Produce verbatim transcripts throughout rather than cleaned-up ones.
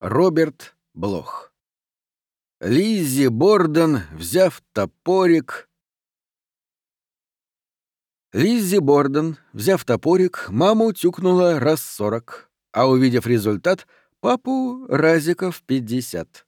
Роберт Блох. Лиззи Борден, взяв топорик... Лиззи Борден, взяв топорик, маму тюкнула раз сорок, а увидев результат, папу разиков пятьдесят.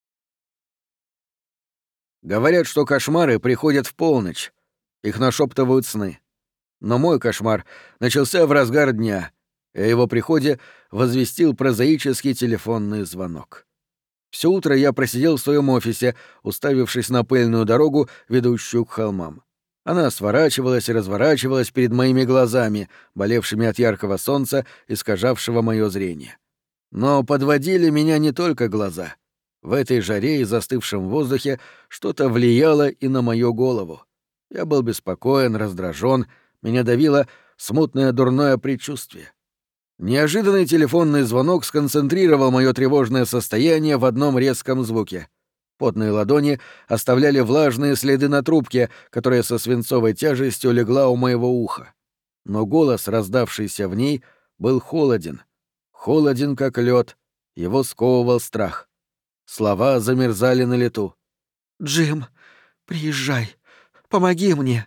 Говорят, что кошмары приходят в полночь. Их нашептывают сны. Но мой кошмар начался в разгар дня, и о его приходе возвестил прозаический телефонный звонок. Все утро я просидел в своем офисе, уставившись на пыльную дорогу, ведущую к холмам. Она сворачивалась и разворачивалась перед моими глазами, болевшими от яркого солнца, искажавшего мое зрение. Но подводили меня не только глаза. В этой жаре и застывшем воздухе что-то влияло и на мою голову. Я был беспокоен, раздражен, меня давило смутное дурное предчувствие. Неожиданный телефонный звонок сконцентрировал мое тревожное состояние в одном резком звуке. Потные ладони оставляли влажные следы на трубке, которая со свинцовой тяжестью легла у моего уха. Но голос, раздавшийся в ней, был холоден. Холоден, как лед. Его сковывал страх. Слова замерзали на лету. «Джим, приезжай. Помоги мне».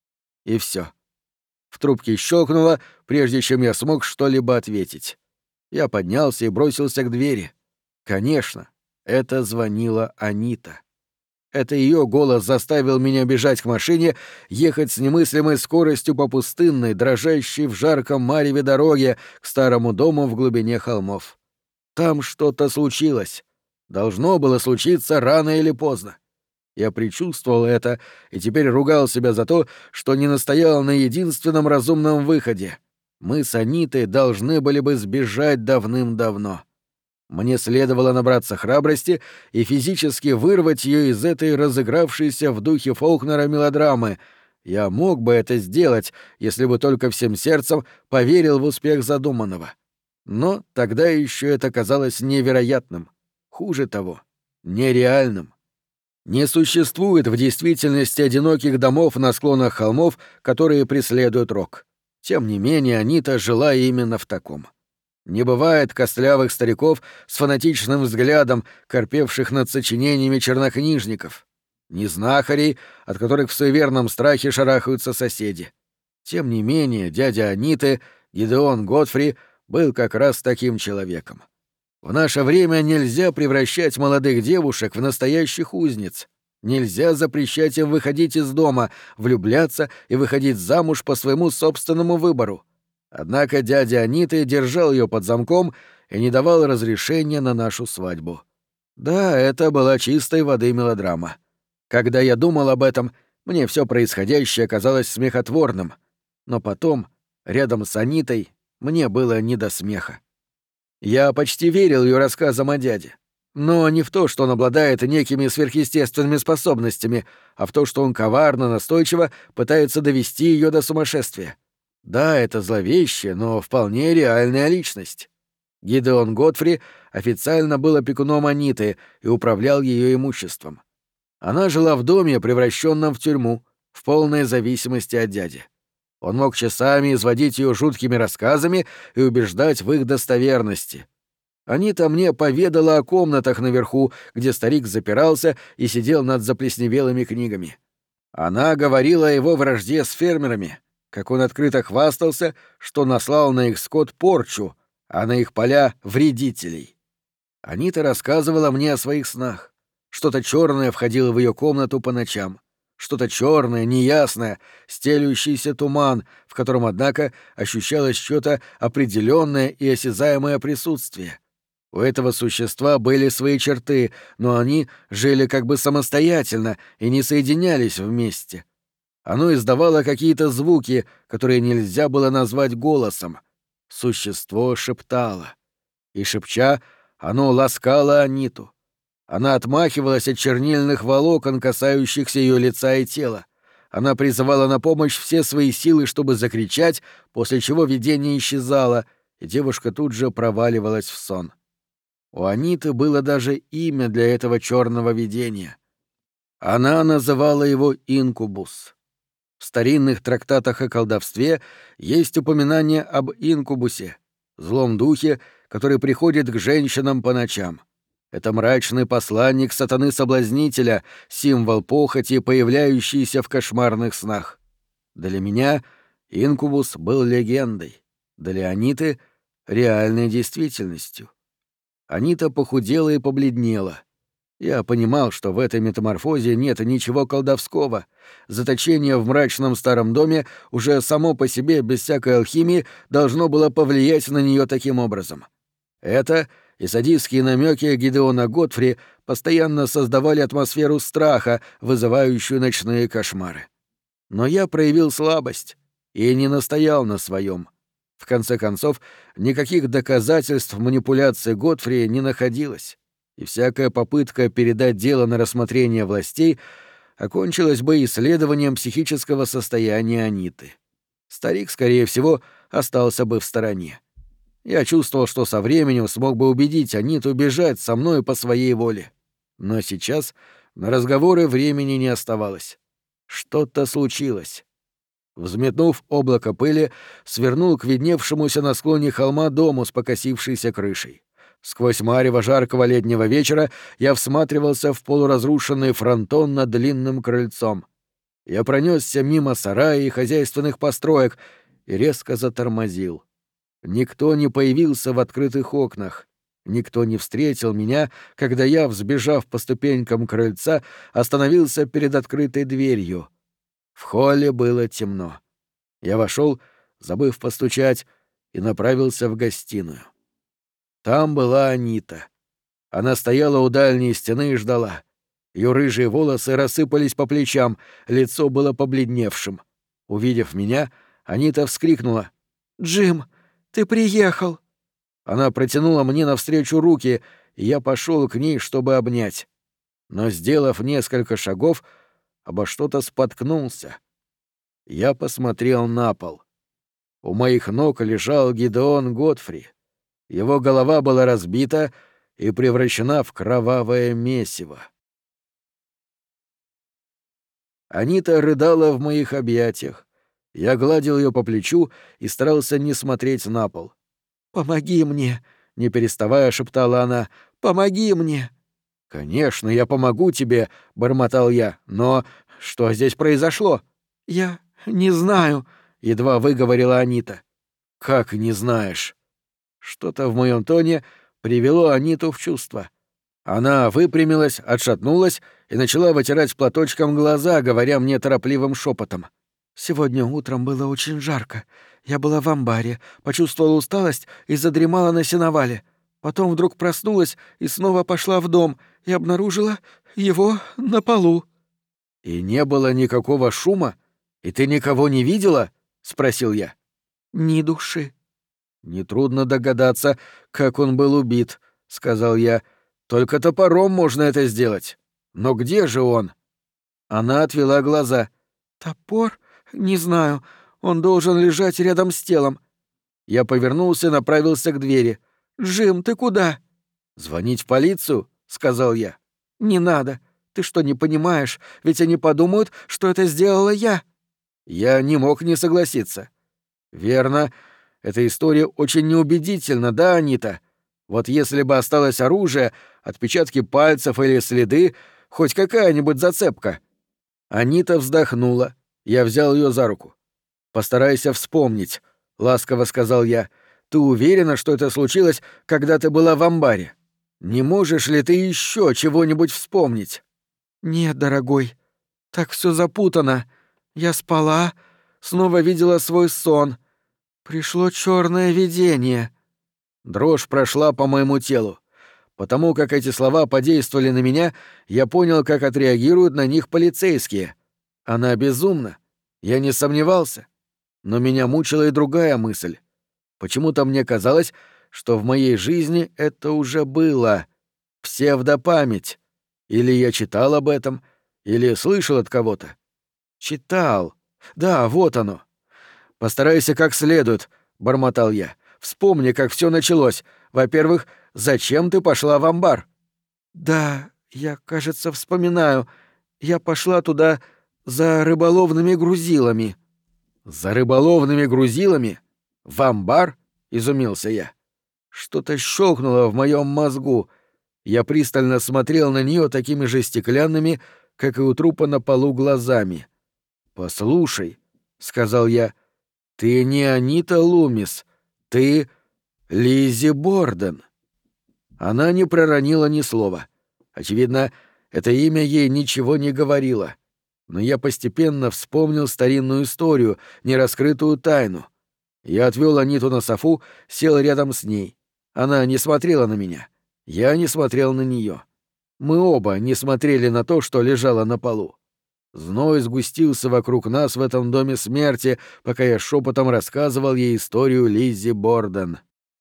И все. В трубке щелкнуло, прежде чем я смог что-либо ответить. Я поднялся и бросился к двери. Конечно, это звонила Анита. Это ее голос заставил меня бежать к машине, ехать с немыслимой скоростью по пустынной, дрожащей в жарком мареве дороге к старому дому в глубине холмов. Там что-то случилось. Должно было случиться рано или поздно. Я предчувствовал это и теперь ругал себя за то, что не настоял на единственном разумном выходе. Мы с Анитой должны были бы сбежать давным-давно. Мне следовало набраться храбрости и физически вырвать ее из этой разыгравшейся в духе Фолкнера мелодрамы. Я мог бы это сделать, если бы только всем сердцем поверил в успех задуманного. Но тогда еще это казалось невероятным. Хуже того, нереальным. Не существует в действительности одиноких домов на склонах холмов, которые преследуют рок. Тем не менее, Анита жила именно в таком. Не бывает костлявых стариков с фанатичным взглядом, корпевших над сочинениями чернокнижников. Ни знахарей, от которых в суеверном страхе шарахаются соседи. Тем не менее, дядя Аниты, Гидеон Годфри, был как раз таким человеком. В наше время нельзя превращать молодых девушек в настоящих узниц. Нельзя запрещать им выходить из дома, влюбляться и выходить замуж по своему собственному выбору. Однако дядя Аниты держал ее под замком и не давал разрешения на нашу свадьбу. Да, это была чистой воды мелодрама. Когда я думал об этом, мне все происходящее казалось смехотворным. Но потом, рядом с Анитой, мне было не до смеха. Я почти верил ее рассказам о дяде. Но не в то, что он обладает некими сверхъестественными способностями, а в то, что он коварно, настойчиво пытается довести ее до сумасшествия. Да, это зловещая, но вполне реальная личность. Гидеон Годфри официально был опекуном Аниты и управлял ее имуществом. Она жила в доме, превращенном в тюрьму, в полной зависимости от дяди. Он мог часами изводить ее жуткими рассказами и убеждать в их достоверности. Анита мне поведала о комнатах наверху, где старик запирался и сидел над заплесневелыми книгами. Она говорила о его вражде с фермерами, как он открыто хвастался, что наслал на их скот порчу, а на их поля — вредителей. Анита рассказывала мне о своих снах. Что-то черное входило в ее комнату по ночам. Что-то черное, неясное, стелющийся туман, в котором, однако, ощущалось что-то определенное и осязаемое присутствие. У этого существа были свои черты, но они жили как бы самостоятельно и не соединялись вместе. Оно издавало какие-то звуки, которые нельзя было назвать голосом. Существо шептало. И, шепча, оно ласкало Аниту. Она отмахивалась от чернильных волокон, касающихся ее лица и тела. Она призывала на помощь все свои силы, чтобы закричать, после чего видение исчезало, и девушка тут же проваливалась в сон. У Аниты было даже имя для этого черного видения. Она называла его инкубус. В старинных трактатах о колдовстве есть упоминание об инкубусе, злом духе, который приходит к женщинам по ночам. Это мрачный посланник сатаны-соблазнителя, символ похоти, появляющийся в кошмарных снах. Для меня инкубус был легендой, для Аниты — реальной действительностью. Анита похудела и побледнела. Я понимал, что в этой метаморфозе нет ничего колдовского. Заточение в мрачном старом доме уже само по себе, без всякой алхимии, должно было повлиять на нее таким образом. Это и садистские намеки Гидеона Готфри постоянно создавали атмосферу страха, вызывающую ночные кошмары. Но я проявил слабость и не настоял на своем. В конце концов, никаких доказательств манипуляции Готфри не находилось, и всякая попытка передать дело на рассмотрение властей окончилась бы исследованием психического состояния Аниты. Старик, скорее всего, остался бы в стороне. Я чувствовал, что со временем смог бы убедить Аниту бежать со мной по своей воле. Но сейчас на разговоры времени не оставалось. Что-то случилось. Взметнув облако пыли, свернул к видневшемуся на склоне холма дому с покосившейся крышей. Сквозь марево жаркого летнего вечера я всматривался в полуразрушенный фронтон над длинным крыльцом. Я пронесся мимо сарая и хозяйственных построек и резко затормозил. Никто не появился в открытых окнах. Никто не встретил меня, когда я, взбежав по ступенькам крыльца, остановился перед открытой дверью. В холле было темно. Я вошел, забыв постучать, и направился в гостиную. Там была Анита. Она стояла у дальней стены и ждала. Ее рыжие волосы рассыпались по плечам, лицо было побледневшим. Увидев меня, Анита вскрикнула: «Джим, ты приехал!» Она протянула мне навстречу руки, и я пошел к ней, чтобы обнять. Но, сделав несколько шагов, обо что-то споткнулся. Я посмотрел на пол. У моих ног лежал Гидеон Готфри. Его голова была разбита и превращена в кровавое месиво. Анита рыдала в моих объятиях. Я гладил ее по плечу и старался не смотреть на пол. «Помоги мне!» — не переставая шептала она. «Помоги мне!» «Конечно, я помогу тебе!» — бормотал я. «Но что здесь произошло?» «Я не знаю!» — едва выговорила Анита. «Как не знаешь?» Что-то в моем тоне привело Аниту в чувство. Она выпрямилась, отшатнулась и начала вытирать платочком глаза, говоря мне торопливым шепотом. «Сегодня утром было очень жарко. Я была в амбаре, почувствовала усталость и задремала на сеновале. Потом вдруг проснулась и снова пошла в дом и обнаружила его на полу». «И не было никакого шума? И ты никого не видела?» — спросил я. «Ни души». «Нетрудно догадаться, как он был убит», — сказал я. «Только топором можно это сделать. Но где же он?» Она отвела глаза. «Топор? Не знаю. Он должен лежать рядом с телом». Я повернулся и направился к двери. «Джим, ты куда?» «Звонить в полицию?» — сказал я. «Не надо. Ты что, не понимаешь? Ведь они подумают, что это сделала я». Я не мог не согласиться. «Верно. Эта история очень неубедительна, да, Анита? Вот если бы осталось оружие, отпечатки пальцев или следы, хоть какая-нибудь зацепка». Анита вздохнула. Я взял ее за руку. «Постарайся вспомнить», — ласково сказал я. «Ты уверена, что это случилось, когда ты была в амбаре? Не можешь ли ты еще чего-нибудь вспомнить?» «Нет, дорогой. Так все запутано. Я спала, снова видела свой сон. Пришло черное видение». Дрожь прошла по моему телу. Потому как эти слова подействовали на меня, я понял, как отреагируют на них полицейские. Она безумна. Я не сомневался. Но меня мучила и другая мысль. Почему-то мне казалось, что в моей жизни это уже было. Псевдопамять. Или я читал об этом, или слышал от кого-то. Читал. Да, вот оно. «Постарайся как следует», — бормотал я. «Вспомни, как все началось. Во-первых, зачем ты пошла в амбар?» «Да, я, кажется, вспоминаю. Я пошла туда за рыболовными грузилами». «За рыболовными грузилами? В амбар?» — изумился я. Что-то щелкнуло в моем мозгу. Я пристально смотрел на нее такими же стеклянными, как и у трупа на полу, глазами. «Послушай», — сказал я, — «ты не Анита Лумис, ты Лиззи Борден». Она не проронила ни слова. Очевидно, это имя ей ничего не говорило. Но я постепенно вспомнил старинную историю, нераскрытую тайну. Я отвел Аниту на софу, сел рядом с ней. Она не смотрела на меня. Я не смотрел на нее. Мы оба не смотрели на то, что лежало на полу. Зной сгустился вокруг нас в этом доме смерти, пока я шепотом рассказывал ей историю Лиззи Борден.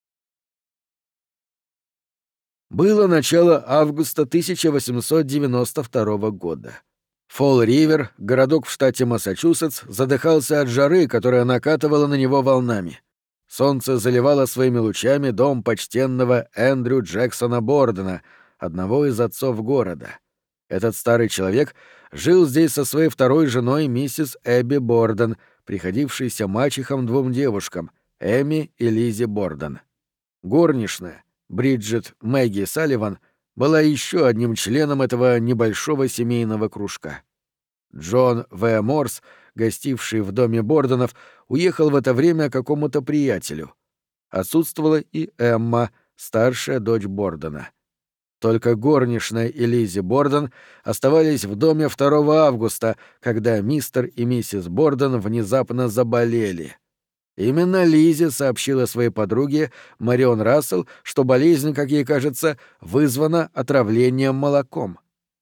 Было начало августа тысяча восемьсот девяносто второго года. Фолл-Ривер, городок в штате Массачусетс, задыхался от жары, которая накатывала на него волнами. Солнце заливало своими лучами дом почтенного Эндрю Джексона Бордена, одного из отцов города. Этот старый человек жил здесь со своей второй женой, миссис Эбби Борден, приходившейся мачехом двум девушкам — Эми и Лиззи Борден. Горничная, Бриджит Мэгги Салливан, была еще одним членом этого небольшого семейного кружка. Джон В. Морс, гостивший в доме Борденов, уехал в это время к какому-то приятелю. Отсутствовала и Эмма, старшая дочь Бордена. Только горничная и Лиззи Борден оставались в доме второго августа, когда мистер и миссис Борден внезапно заболели. Именно Лиззи сообщила своей подруге Марион Рассел, что болезнь, как ей кажется, вызвана отравлением молоком.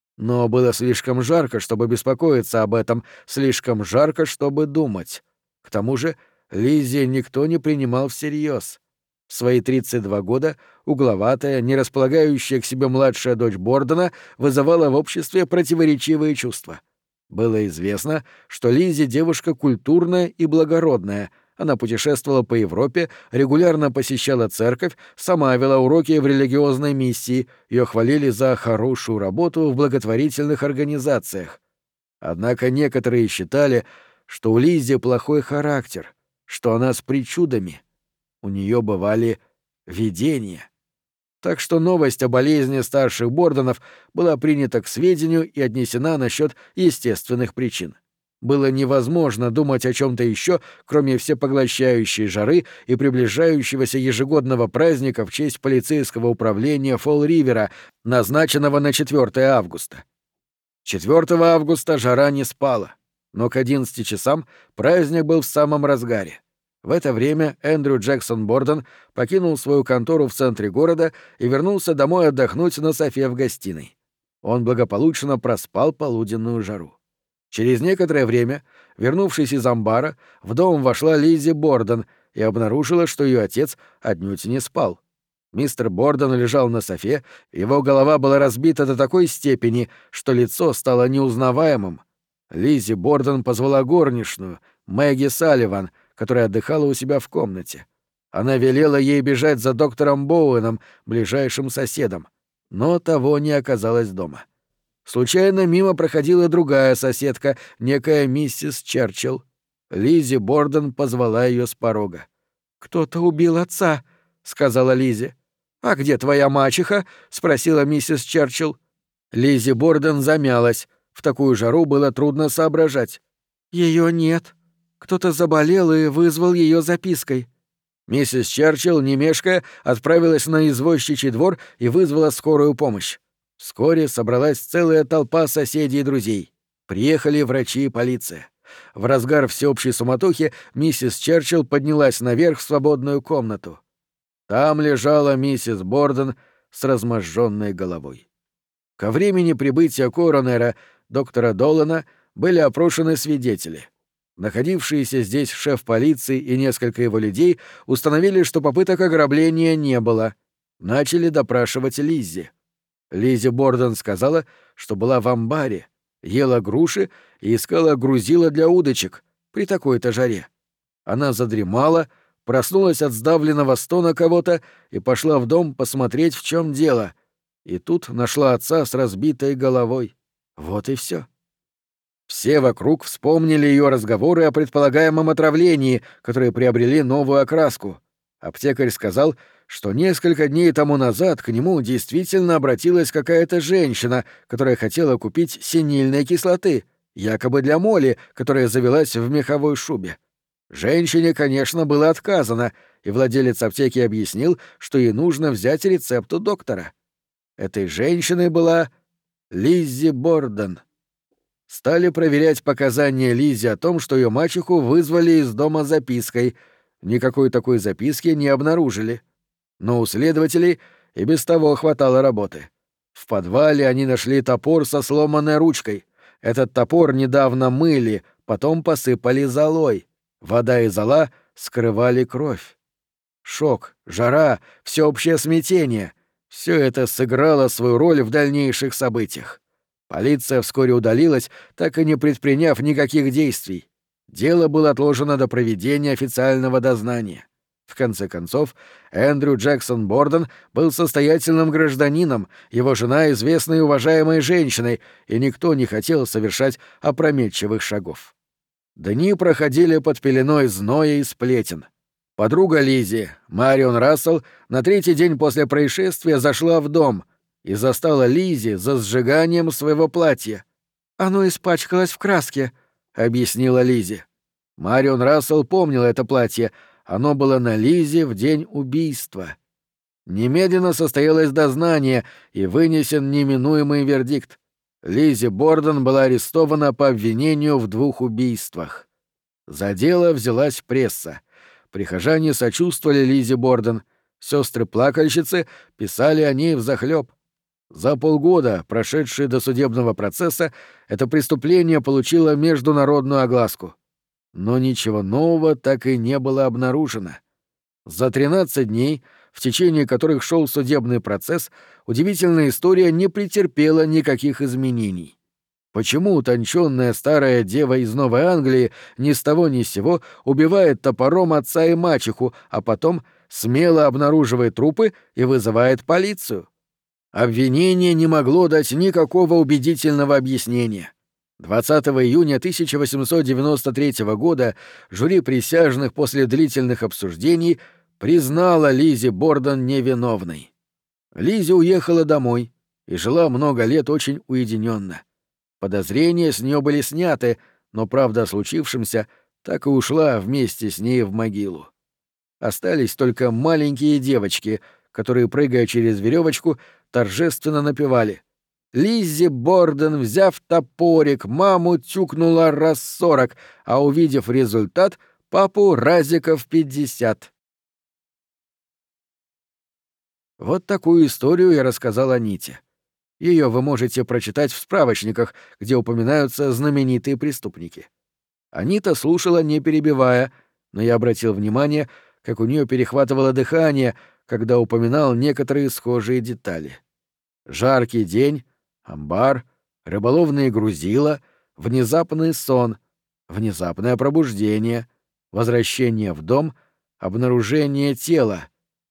Но было слишком жарко, чтобы беспокоиться об этом, слишком жарко, чтобы думать. К тому же Лиззи никто не принимал всерьез. В свои тридцать два года угловатая, не располагающая к себе младшая дочь Бордена вызывала в обществе противоречивые чувства. Было известно, что Лиззи девушка культурная и благородная. Она путешествовала по Европе, регулярно посещала церковь, сама вела уроки в религиозной миссии, ее хвалили за хорошую работу в благотворительных организациях. Однако некоторые считали, что у Лиззи плохой характер, что она с причудами. У нее бывали видения. Так что новость о болезни старших Борденов была принята к сведению и отнесена насчет естественных причин. Было невозможно думать о чем-то еще, кроме всепоглощающей жары и приближающегося ежегодного праздника в честь полицейского управления Фолл-Ривера, назначенного на четвёртое августа. четвёртого августа жара не спала, но к одиннадцати часам праздник был в самом разгаре. В это время Эндрю Джексон Борден покинул свою контору в центре города и вернулся домой отдохнуть на софе в гостиной. Он благополучно проспал полуденную жару. Через некоторое время, вернувшись из амбара, в дом вошла Лиззи Борден и обнаружила, что ее отец отнюдь не спал. Мистер Борден лежал на софе, его голова была разбита до такой степени, что лицо стало неузнаваемым. Лиззи Борден позвала горничную, Мэгги Салливан, которая отдыхала у себя в комнате. Она велела ей бежать за доктором Боуэном, ближайшим соседом, но того не оказалось дома. Случайно мимо проходила другая соседка, некая миссис Черчилл. Лиззи Борден позвала ее с порога. «Кто-то убил отца», — сказала Лиззи. «А где твоя мачеха?» — спросила миссис Черчилл. Лиззи Борден замялась. В такую жару было трудно соображать. «Ее нет. Кто-то заболел и вызвал ее запиской». Миссис Черчилл, не мешкая, отправилась на извозчичий двор и вызвала скорую помощь. Вскоре собралась целая толпа соседей и друзей. Приехали врачи и полиция. В разгар всеобщей суматохи миссис Черчилл поднялась наверх в свободную комнату. Там лежала миссис Борден с разможженной головой. Ко времени прибытия коронера, доктора Долана, были опрошены свидетели. Находившиеся здесь шеф полиции и несколько его людей установили, что попыток ограбления не было. Начали допрашивать Лиззи. Лиззи Борден сказала, что была в амбаре, ела груши и искала грузила для удочек при такой-то жаре. Она задремала, проснулась от сдавленного стона кого-то и пошла в дом посмотреть, в чем дело. И тут нашла отца с разбитой головой. Вот и все. Все вокруг вспомнили ее разговоры о предполагаемом отравлении, которые приобрели новую окраску. Аптекарь сказал, что несколько дней тому назад к нему действительно обратилась какая-то женщина, которая хотела купить синильной кислоты, якобы для Молли, которая завелась в меховой шубе. Женщине, конечно, было отказано, и владелец аптеки объяснил, что ей нужно взять рецепт у доктора. Этой женщиной была Лиззи Борден. Стали проверять показания Лиззи о том, что ее мачеху вызвали из дома запиской. Никакой такой записки не обнаружили. Но у следователей и без того хватало работы. В подвале они нашли топор со сломанной ручкой. Этот топор недавно мыли, потом посыпали золой. Вода и зола скрывали кровь. Шок, жара, всеобщее смятение — все это сыграло свою роль в дальнейших событиях. Полиция вскоре удалилась, так и не предприняв никаких действий. Дело было отложено до проведения официального дознания. В конце концов, Эндрю Джексон Борден был состоятельным гражданином, его жена — известной и уважаемой женщиной, и никто не хотел совершать опрометчивых шагов. Дни проходили под пеленой зноя и сплетен. Подруга Лиззи, Марион Рассел, на третий день после происшествия зашла в дом и застала Лиззи за сжиганием своего платья. «Оно испачкалось в краске», — объяснила Лиззи. Марион Рассел помнила это платье, оно было на Лиззи в день убийства. Немедленно состоялось дознание и вынесен неминуемый вердикт. Лиззи Борден была арестована по обвинению в двух убийствах. За дело взялась пресса. Прихожане сочувствовали Лиззи Борден, сестры-плакальщицы писали о ней взахлёб. За полгода, прошедшие до судебного процесса, это преступление получило международную огласку. Но ничего нового так и не было обнаружено. За тринадцать дней, в течение которых шел судебный процесс, удивительная история не претерпела никаких изменений. Почему утонченная старая дева из Новой Англии ни с того ни с сего убивает топором отца и мачеху, а потом смело обнаруживает трупы и вызывает полицию? Обвинение не могло дать никакого убедительного объяснения. двадцатого июня тысяча восемьсот девяносто третьего года жюри присяжных после длительных обсуждений признало Лиззи Борден невиновной. Лиззи уехала домой и жила много лет очень уединенно. Подозрения с нее были сняты, но правда о случившемся так и ушла вместе с ней в могилу. Остались только маленькие девочки, которые, прыгая через веревочку, торжественно напевали: «Лиззи Борден, взяв топорик, маму тюкнула раз сорок, а увидев результат, папу разиков пятьдесят». Вот такую историю я рассказал Аните. Ее вы можете прочитать в справочниках, где упоминаются знаменитые преступники. Анита слушала, не перебивая, но я обратил внимание, как у нее перехватывало дыхание, когда упоминал некоторые схожие детали. Жаркий день, амбар, рыболовные грузила, внезапный сон, внезапное пробуждение, возвращение в дом, обнаружение тела,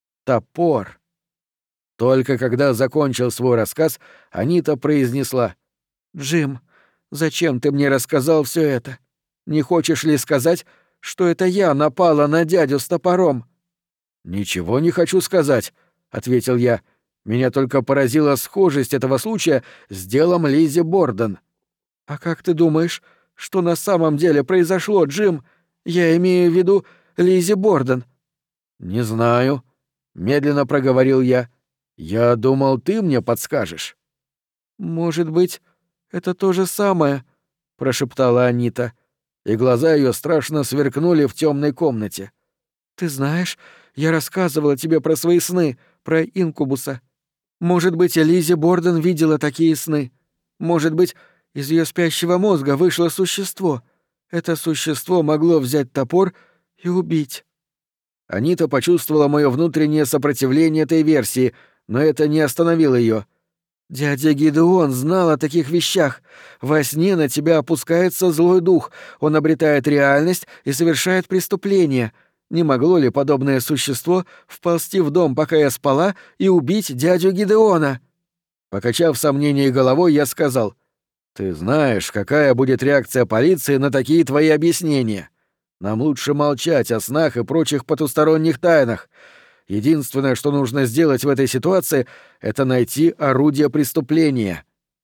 топор. Только когда закончил свой рассказ, Анита произнесла: «Джим, зачем ты мне рассказал все это? Не хочешь ли сказать, что это я напала на дядю с топором?» «Ничего не хочу сказать», — ответил я. «Меня только поразила схожесть этого случая с делом Лиззи Борден». «А как ты думаешь, что на самом деле произошло, Джим? Я имею в виду Лиззи Борден». «Не знаю», — медленно проговорил я. «Я думал, ты мне подскажешь». «Может быть, это то же самое», — прошептала Анита, и глаза ее страшно сверкнули в темной комнате. «Ты знаешь, я рассказывала тебе про свои сны, про инкубуса. Может быть, Лиззи Борден видела такие сны. Может быть, из ее спящего мозга вышло существо. Это существо могло взять топор и убить». Анита почувствовала мое внутреннее сопротивление этой версии, но это не остановило ее. «Дядя Гидеон знал о таких вещах. Во сне на тебя опускается злой дух, он обретает реальность и совершает преступление. Не могло ли подобное существо вползти в дом, пока я спала, и убить дядю Гидеона?» Покачав сомнением головой, я сказал: «Ты знаешь, какая будет реакция полиции на такие твои объяснения. Нам лучше молчать о снах и прочих потусторонних тайнах. Единственное, что нужно сделать в этой ситуации, это найти орудие преступления.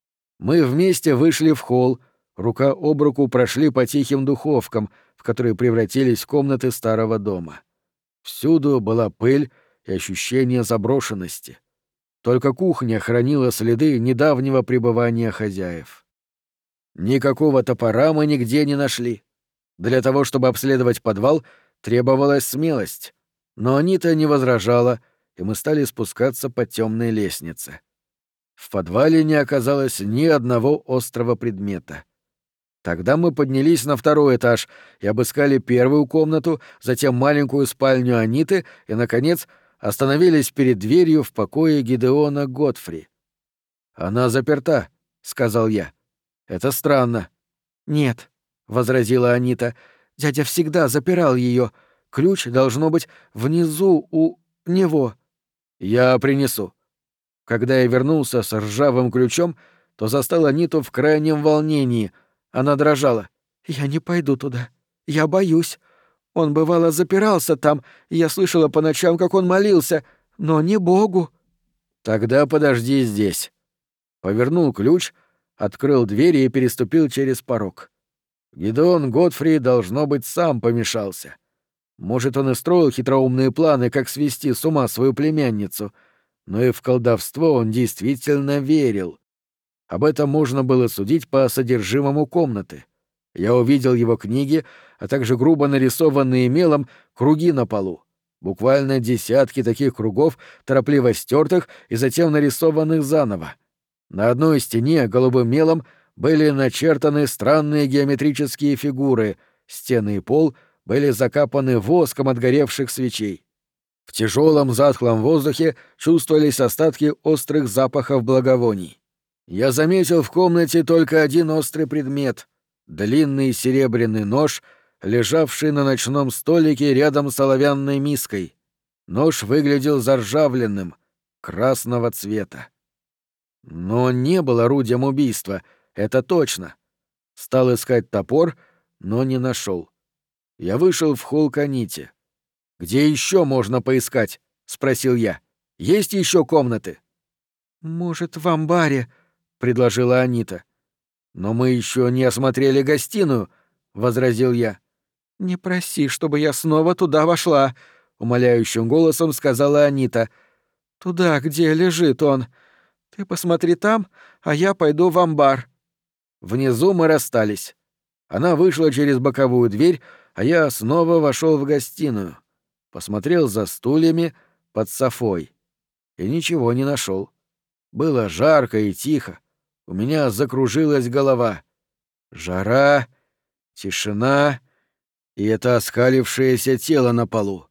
Мы вместе вышли в холл, рука об руку прошли по тихим духовкам, в которые превратились комнаты старого дома. Всюду была пыль и ощущение заброшенности. Только кухня хранила следы недавнего пребывания хозяев. Никакого топора мы нигде не нашли. Для того, чтобы обследовать подвал, требовалась смелость. Но Анита не возражала, и мы стали спускаться по темной лестнице. В подвале не оказалось ни одного острого предмета. Тогда мы поднялись на второй этаж и обыскали первую комнату, затем маленькую спальню Аниты и, наконец, остановились перед дверью в покое Гидеона Готфри. «Она заперта», — сказал я. «Это странно». «Нет», — возразила Анита, — «дядя всегда запирал ее. Ключ должно быть внизу у него». «Я принесу». Когда я вернулся с ржавым ключом, то застал Аниту в крайнем волнении. Она дрожала. «Я не пойду туда. Я боюсь. Он, бывало, запирался там, и я слышала по ночам, как он молился, но не Богу». «Тогда подожди здесь». Повернул ключ, открыл дверь и переступил через порог. Гидеон Готфри, должно быть, сам помешался. Может, он и строил хитроумные планы, как свести с ума свою племянницу, но и в колдовство он действительно верил. Об этом можно было судить по содержимому комнаты. Я увидел его книги, а также грубо нарисованные мелом круги на полу. Буквально десятки таких кругов, торопливо стертых и затем нарисованных заново. На одной стене голубым мелом были начертаны странные геометрические фигуры, стены и пол были закапаны воском от горевших свечей. В тяжелом затхлом воздухе чувствовались остатки острых запахов благовоний. Я заметил в комнате только один острый предмет — длинный серебряный нож, лежавший на ночном столике рядом с оловянной миской. Нож выглядел заржавленным, красного цвета. Но он не был орудием убийства, это точно. Стал искать топор, но не нашел. Я вышел в холл к Аните. «Где еще можно поискать?» — спросил я. «Есть еще комнаты?» «Может, в амбаре», — предложила Анита. «Но мы еще не осмотрели гостиную», — возразил я. «Не проси, чтобы я снова туда вошла», — умоляющим голосом сказала Анита. «Туда, где лежит он. Ты посмотри там, а я пойду в амбар». Внизу мы расстались. Она вышла через боковую дверь, а я снова вошел в гостиную. Посмотрел за стульями под софой. И ничего не нашел. Было жарко и тихо. У меня закружилась голова. Жара, тишина и это оскалившееся тело на полу.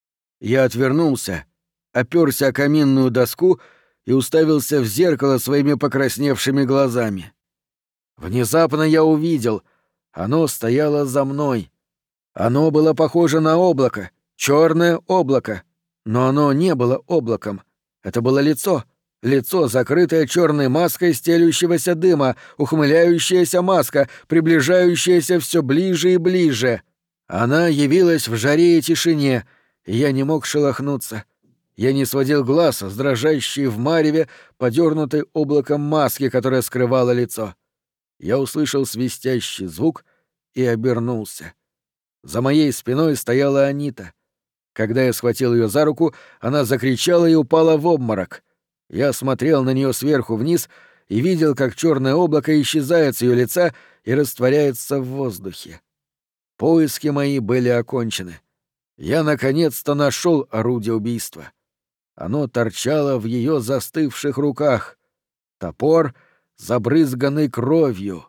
Я отвернулся, оперся о каминную доску и уставился в зеркало своими покрасневшими глазами. Внезапно я увидел, оно стояло за мной. Оно было похоже на облако, черное облако, но оно не было облаком. Это было лицо, лицо, закрытое черной маской стелющегося дыма, ухмыляющаяся маска, приближающаяся все ближе и ближе. Она явилась в жаре и тишине, и я не мог шелохнуться. Я не сводил глаз с дрожащей в мареве, подернутой облаком маски, которая скрывала лицо. Я услышал свистящий звук и обернулся. За моей спиной стояла Анита. Когда я схватил ее за руку, она закричала и упала в обморок. Я смотрел на нее сверху вниз и видел, как черное облако исчезает с ее лица и растворяется в воздухе. Поиски мои были окончены. Я наконец-то нашел орудие убийства. Оно торчало в ее застывших руках. Топор, забрызганный кровью.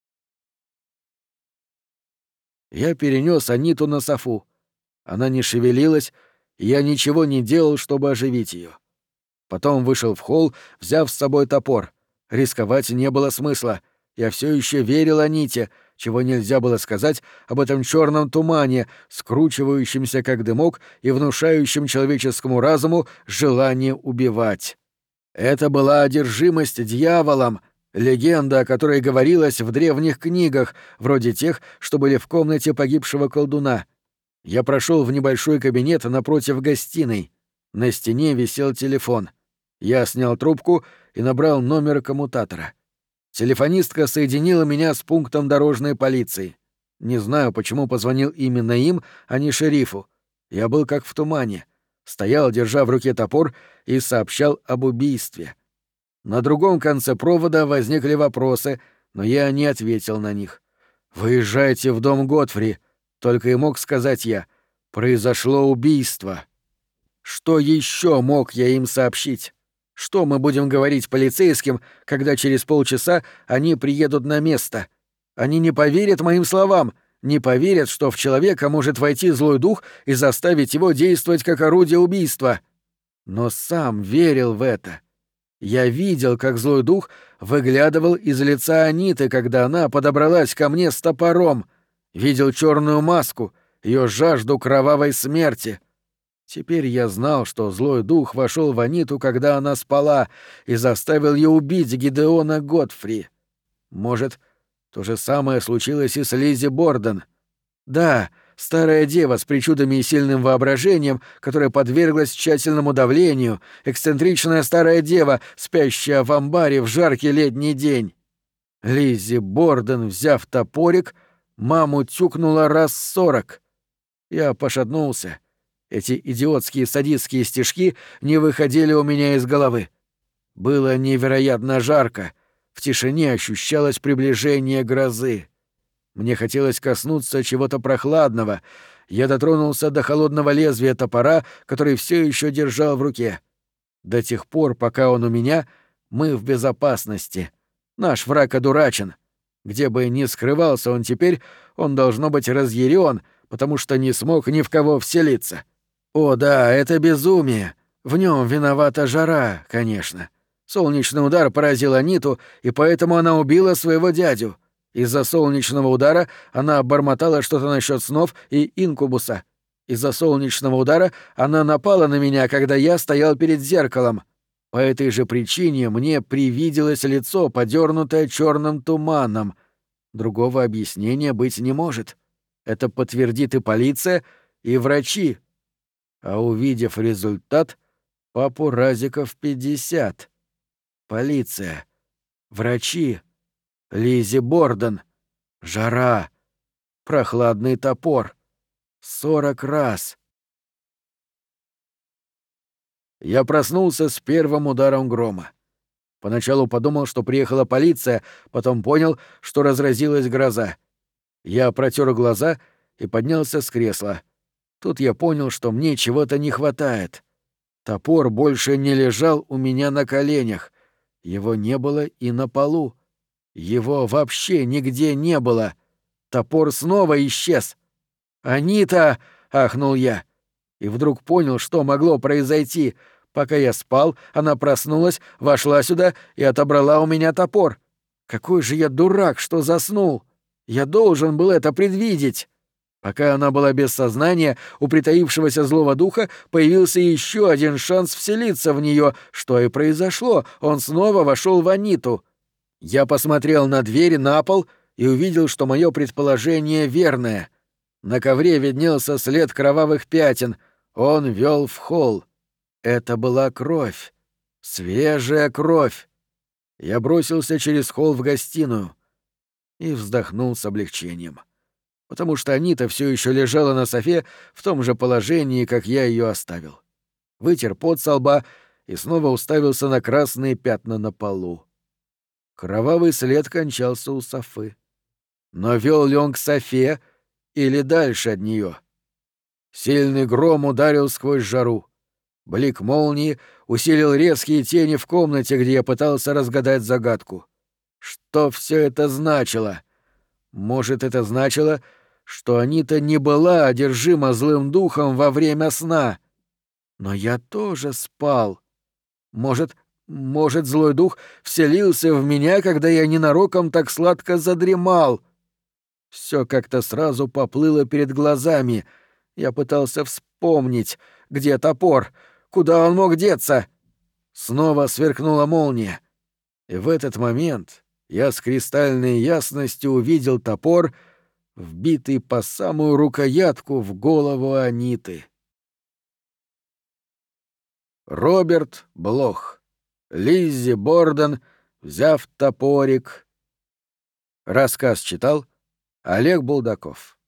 Я перенес Аниту на софу. Она не шевелилась, и я ничего не делал, чтобы оживить ее. Потом вышел в холл, взяв с собой топор. Рисковать не было смысла. Я все еще верил Аните, чего нельзя было сказать об этом черном тумане, скручивающемся как дымок и внушающем человеческому разуму желание убивать. Это была одержимость дьяволом, легенда, о которой говорилось в древних книгах, вроде тех, что были в комнате погибшего колдуна. Я прошел в небольшой кабинет напротив гостиной. На стене висел телефон. Я снял трубку и набрал номер коммутатора. Телефонистка соединила меня с пунктом дорожной полиции. Не знаю, почему позвонил именно им, а не шерифу. Я был как в тумане. Стоял, держа в руке топор, и сообщал об убийстве. На другом конце провода возникли вопросы, но я не ответил на них. «Выезжайте в дом Готфри», — только и мог сказать я. «Произошло убийство». Что еще мог я им сообщить? Что мы будем говорить полицейским, когда через полчаса они приедут на место? Они не поверят моим словам, не поверят, что в человека может войти злой дух и заставить его действовать как орудие убийства. Но сам верил в это. Я видел, как злой дух выглядывал из лица Аниты, когда она подобралась ко мне с топором. Видел черную маску, ее жажду кровавой смерти. Теперь я знал, что злой дух вошел в Аниту, когда она спала, и заставил ее убить Гидеона Готфри. Может, то же самое случилось и с Лиззи Борден. Да, старая дева с причудами и сильным воображением, которая подверглась тщательному давлению, эксцентричная старая дева, спящая в амбаре в жаркий летний день. Лиззи Борден, взяв топорик, маму тюкнула раз сорок. Я пошатнулся. Эти идиотские садистские стишки не выходили у меня из головы. Было невероятно жарко. В тишине ощущалось приближение грозы. Мне хотелось коснуться чего-то прохладного. Я дотронулся до холодного лезвия топора, который все еще держал в руке. До тех пор, пока он у меня, мы в безопасности. Наш враг одурачен. Где бы ни скрывался он теперь, он должно быть разъярен, потому что не смог ни в кого вселиться. О да, это безумие. В нем виновата жара, конечно. Солнечный удар поразил Аниту, и поэтому она убила своего дядю. Из-за солнечного удара она бормотала что-то насчет снов и инкубуса. Из-за солнечного удара она напала на меня, когда я стоял перед зеркалом. По этой же причине мне привиделось лицо, подернутое черным туманом. Другого объяснения быть не может. Это подтвердит и полиция, и врачи. А увидев результат, папу Разиков пятьдесят. Полиция. Врачи. Лиззи Борден. Жара. Прохладный топор. Сорок раз. Я проснулся с первым ударом грома. Поначалу подумал, что приехала полиция, потом понял, что разразилась гроза. Я протер глаза и поднялся с кресла. Тут я понял, что мне чего-то не хватает. Топор больше не лежал у меня на коленях. Его не было и на полу. Его вообще нигде не было. Топор снова исчез. «Анита!» — ахнул я. И вдруг понял, что могло произойти. Пока я спал, она проснулась, вошла сюда и отобрала у меня топор. Какой же я дурак, что заснул! Я должен был это предвидеть. Пока она была без сознания, у притаившегося злого духа появился еще один шанс вселиться в нее, что и произошло. Он снова вошел в Аниту. Я посмотрел на дверь, на пол и увидел, что мое предположение верное. На ковре виднелся след кровавых пятен. Он вел в холл. Это была кровь. Свежая кровь. Я бросился через холл в гостиную и вздохнул с облегчением. Потому что Анита все еще лежала на софе в том же положении, как я ее оставил. Вытер пот со лба и снова уставился на красные пятна на полу. Кровавый след кончался у софы. Но вел ли он к софе или дальше от нее? Сильный гром ударил сквозь жару. Блик молнии усилил резкие тени в комнате, где я пытался разгадать загадку. Что все это значило? Может, это значило, что Анита не была одержима злым духом во время сна. Но я тоже спал. Может, может, злой дух вселился в меня, когда я ненароком так сладко задремал. Все как-то сразу поплыло перед глазами. Я пытался вспомнить, где топор, куда он мог деться. Снова сверкнула молния. И в этот момент я с кристальной ясностью увидел топор, вбитый по самую рукоятку в голову Аниты. Роберт Блох. Лиззи Борден, взяв топорик. Рассказ читал Олег Булдаков.